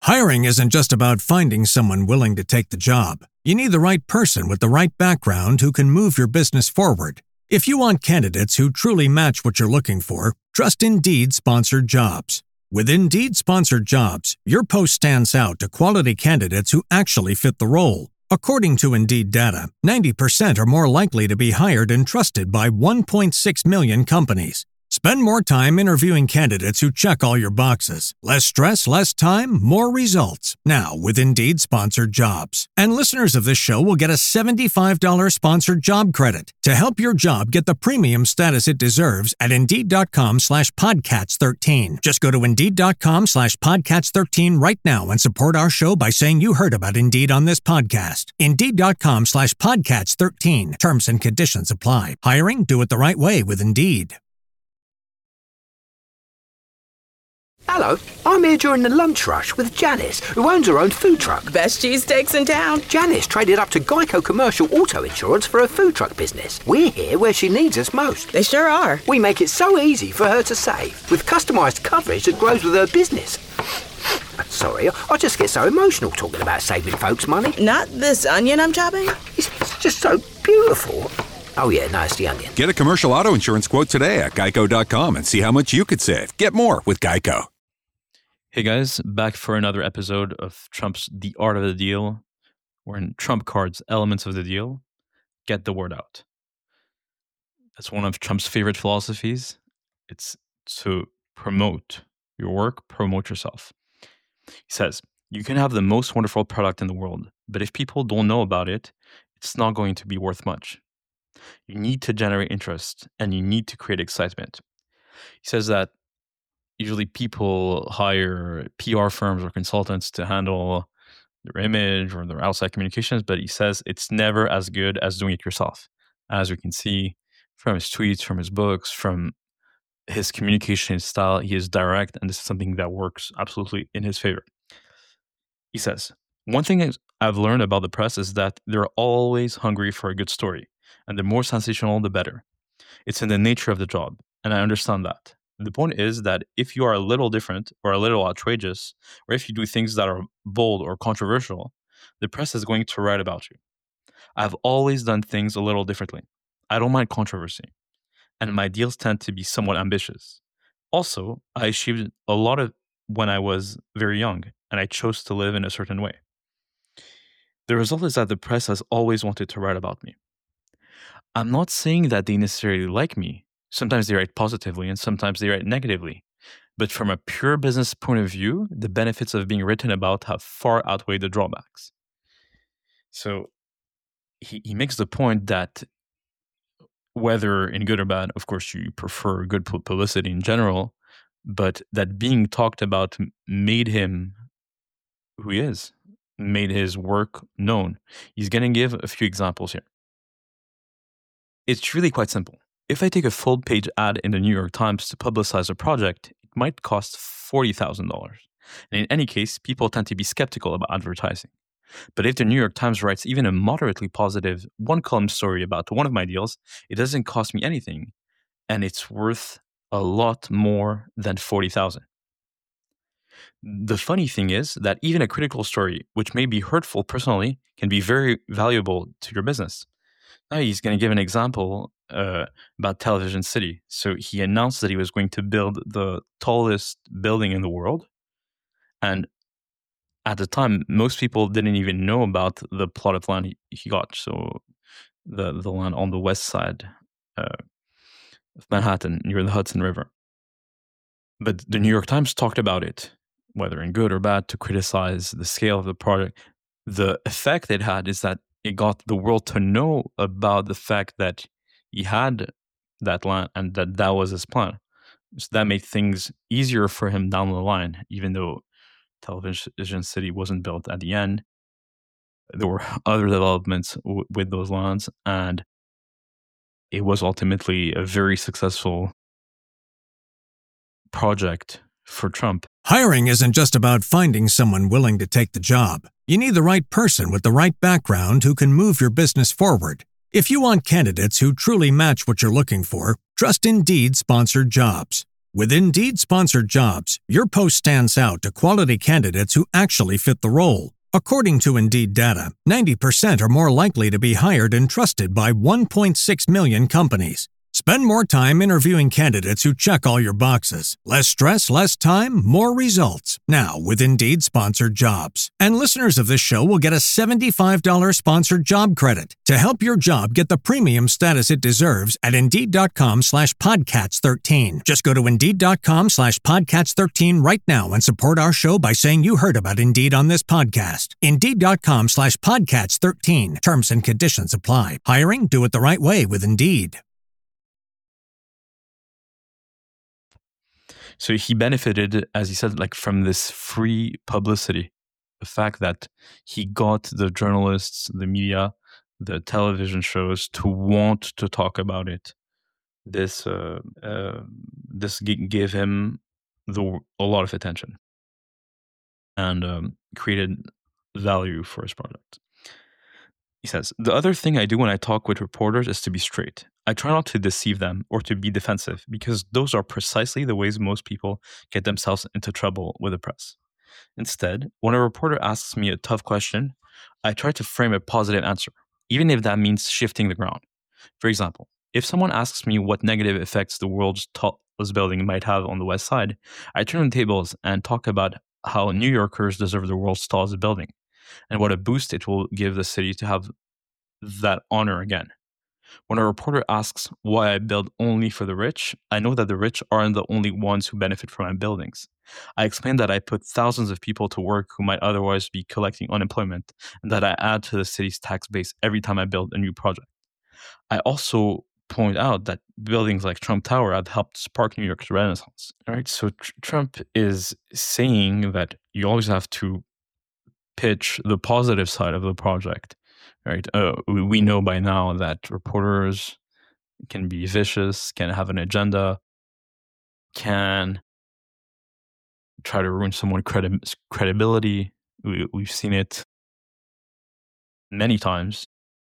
Hiring isn't just about finding someone willing to take the job. You need the right person with the right background who can move your business forward. If you want candidates who truly match what you're looking for, trust Indeed Sponsored Jobs. With Indeed Sponsored Jobs, your post stands out to quality candidates who actually fit the role. According to Indeed data, 90% are more likely to be hired and trusted by 1.6 million companies. Spend more time interviewing candidates who check all your boxes. Less stress, less time, more results. Now with Indeed Sponsored Jobs. And listeners of this show will get a $75 sponsored job credit to help your job get the premium status it deserves at Indeed.com/Podcats13. Just go to Indeed.com/Podcats13 right now and support our show by saying you heard about Indeed on this podcast. Indeed.com/Podcats13. Terms and conditions apply. Hiring? Do it the right way with Indeed. Hello, I'm here during the lunch rush with Janice, who owns her own food truck. Best cheesesteaks in town. Janice traded up to Geico Commercial Auto Insurance for her food truck business. We're here where she needs us most. They sure are. We make it so easy for her to save, with customised coverage that grows with her business. Sorry, I just get so emotional talking about saving folks money. Not this onion I'm chopping? It's just so beautiful. Oh yeah, no, it's the onion. Get a commercial auto insurance quote today at Geico.com and see how much you could save. Get more with Geico. Hey guys, back for another episode of Trump's The Art of the Deal, wherein Trump cards elements of the deal get the word out. That's one of Trump's favorite philosophies. It's to promote your work, promote yourself. He says, you can have the most wonderful product in the world, but if people don't know about it, it's not going to be worth much. You need to generate interest and you need to create excitement. He says that usually people hire PR firms or consultants to handle their image or their outside communications, but he says it's never as good as doing it yourself. As we can see from his tweets, from his books, from his communication style, he is direct, and this is something that works absolutely in his favor. He says, one thing I've learned about the press is that they're always hungry for a good story, and the more sensational, the better. It's in the nature of the job, and I understand that. The point is that if you are a little different or a little outrageous, or if you do things that are bold or controversial, the press is going to write about you. I've always done things a little differently. I don't mind controversy, and my deals tend to be somewhat ambitious. Also, I achieved a lot of when I was very young, and I chose to live in a certain way. The result is that the press has always wanted to write about me. I'm not saying that they necessarily like me. Sometimes they write positively and sometimes they write negatively. But from a pure business point of view, the benefits of being written about have far outweighed the drawbacks. So he makes the point that whether in good or bad, of course, you prefer good publicity in general, but that being talked about made him who he is, made his work known. He's going to give a few examples here. It's really quite simple. If I take a full-page ad in the New York Times to publicize a project, it might cost $40,000. And in any case, people tend to be skeptical about advertising. But if the New York Times writes even a moderately positive one-column story about one of my deals, it doesn't cost me anything, and it's worth a lot more than $40,000. The funny thing is that even a critical story, which may be hurtful personally, can be very valuable to your business. Now he's going to give an example about Television City. So he announced that he was going to build the tallest building in the world. And at the time, most people didn't even know about the plot of land he got. So the land on the west side of Manhattan, near the Hudson River. But the New York Times talked about it, whether in good or bad, to criticize the scale of the project. The effect it had is that it got the world to know about the fact that he had that land and that was his plan. So that made things easier for him down the line, even though Television City wasn't built at the end. There were other developments with those lands, and it was ultimately a very successful project for Trump. Hiring isn't just about finding someone willing to take the job. You need the right person with the right background who can move your business forward. If you want candidates who truly match what you're looking for, trust Indeed Sponsored Jobs. With Indeed sponsored jobs, your post stands out to quality candidates who actually fit the role. According to Indeed data, 90% are more likely to be hired and trusted by 1.6 million companies. Spend more time interviewing candidates who check all your boxes. Less stress, less time, more results. Now with Indeed sponsored jobs. And listeners of this show will get a $75 sponsored job credit to help your job get the premium status it deserves at Indeed.com/Podcats13. Just go to Indeed.com/Podcats13 right now and support our show by saying you heard about Indeed on this podcast. Indeed.com/Podcats13. Terms and conditions apply. Hiring? Do it the right way with Indeed. So he benefited, as he said, like from this free publicity. The fact that he got the journalists, the media, the television shows to want to talk about it. This gave him a lot of attention and created value for his product. He says, the other thing I do when I talk with reporters is to be straight. I try not to deceive them or to be defensive because those are precisely the ways most people get themselves into trouble with the press. Instead, when a reporter asks me a tough question, I try to frame a positive answer, even if that means shifting the ground. For example, if someone asks me what negative effects the world's tallest building might have on the West Side, I turn the tables and talk about how New Yorkers deserve the world's tallest building and what a boost it will give the city to have that honor again. When a reporter asks why I build only for the rich, I know that the rich aren't the only ones who benefit from my buildings. I explain that I put thousands of people to work who might otherwise be collecting unemployment, and that I add to the city's tax base every time I build a new project. I also point out that buildings like Trump Tower have helped spark New York's renaissance. All right, so Trump is saying that you always have to pitch the positive side of the project. Right. We know by now that reporters can be vicious, can have an agenda, can try to ruin someone's credibility. We've seen it many times.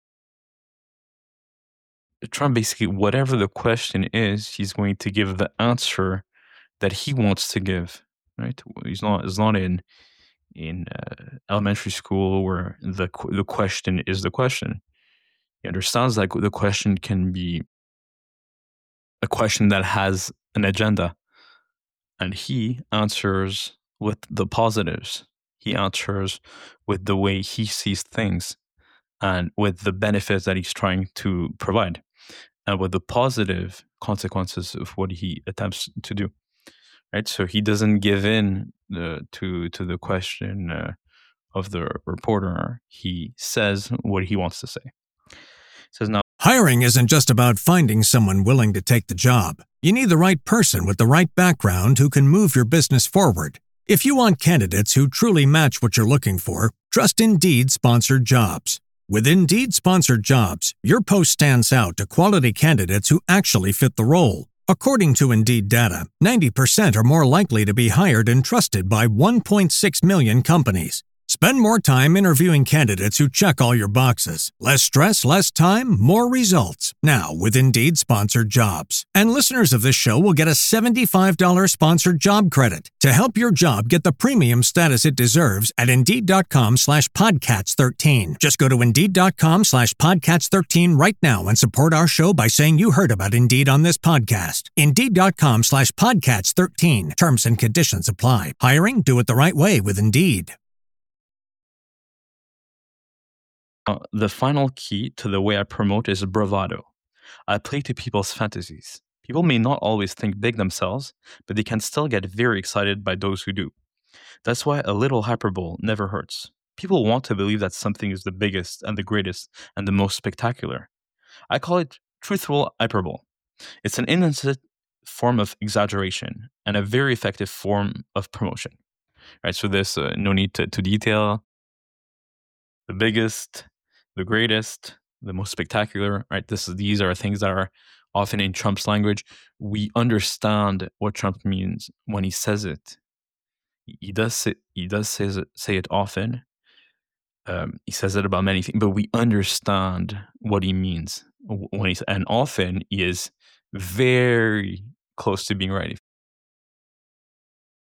Trump basically, whatever the question is, he's going to give the answer that he wants to give. Right. It's not in elementary school where the question is the question. He understands that the question can be a question that has an agenda, and he answers with the positives. He answers with the way he sees things and with the benefits that he's trying to provide and with the positive consequences of what he attempts to do. Right, so he doesn't give in to the question of the reporter. He says what he wants to say. He says now, hiring isn't just about finding someone willing to take the job. You need the right person with the right background who can move your business forward. If you want candidates who truly match what you're looking for, trust Indeed sponsored jobs. With Indeed sponsored jobs, your post stands out to quality candidates who actually fit the role. According to Indeed data, 90% are more likely to be hired and trusted by 1.6 million companies. Spend more time interviewing candidates who check all your boxes. Less stress, less time, more results. Now with Indeed sponsored jobs. And listeners of this show will get a $75 sponsored job credit to help your job get the premium status it deserves at Indeed.com/Podcats13. Just go to Indeed.com/Podcats13 right now and support our show by saying you heard about Indeed on this podcast. Indeed.com/Podcats13. Terms and conditions apply. Hiring? Do it the right way with Indeed. The final key to the way I promote is bravado. I play to people's fantasies. People may not always think big themselves, but they can still get very excited by those who do. That's why a little hyperbole never hurts. People want to believe that something is the biggest and the greatest and the most spectacular. I call it truthful hyperbole. It's an innocent form of exaggeration and a very effective form of promotion. Right, so there's no need to detail the biggest, the greatest, the most spectacular, right? These are things that are often in Trump's language. We understand what Trump means when he says it. He does say it often. He says it about many things, but we understand what he means and often he is very close to being right.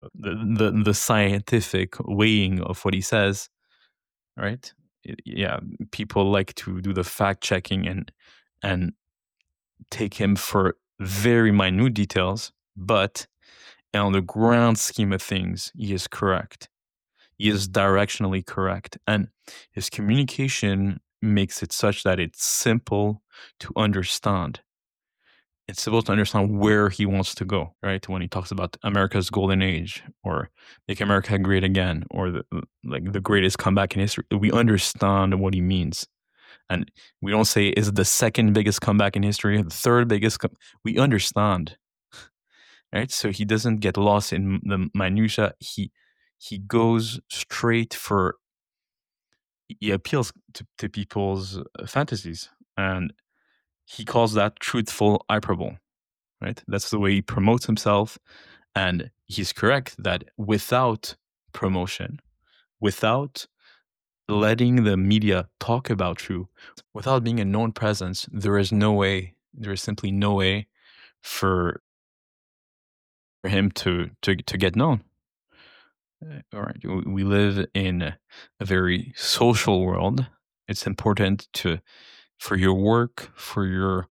the scientific weighing of what he says, right? Yeah, people like to do the fact checking and take him for very minute details, but on the grand scheme of things, he is correct. He is directionally correct, and his communication makes it such that it's simple to understand. It's simple to understand where he wants to go, right? When he talks about America's golden age, or make America great again, or the greatest comeback in history, we understand what he means. And we don't say, is it the second biggest comeback in history, the third biggest? We understand, right? So he doesn't get lost in the minutia. He goes straight for, he appeals to people's fantasies, and he calls that truthful hyperbole, right? That's the way he promotes himself. And he's correct that without promotion, without letting the media talk about you, without being a known presence, there is simply no way for him to get known. All right, we live in a very social world. It's important for your work, for your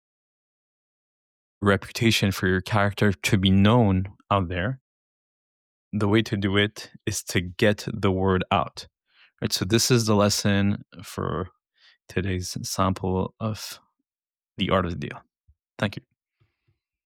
reputation, for your character to be known out there. The way to do it is to get the word out. Right, so this is the lesson for today's sample of The Art of the Deal. Thank you.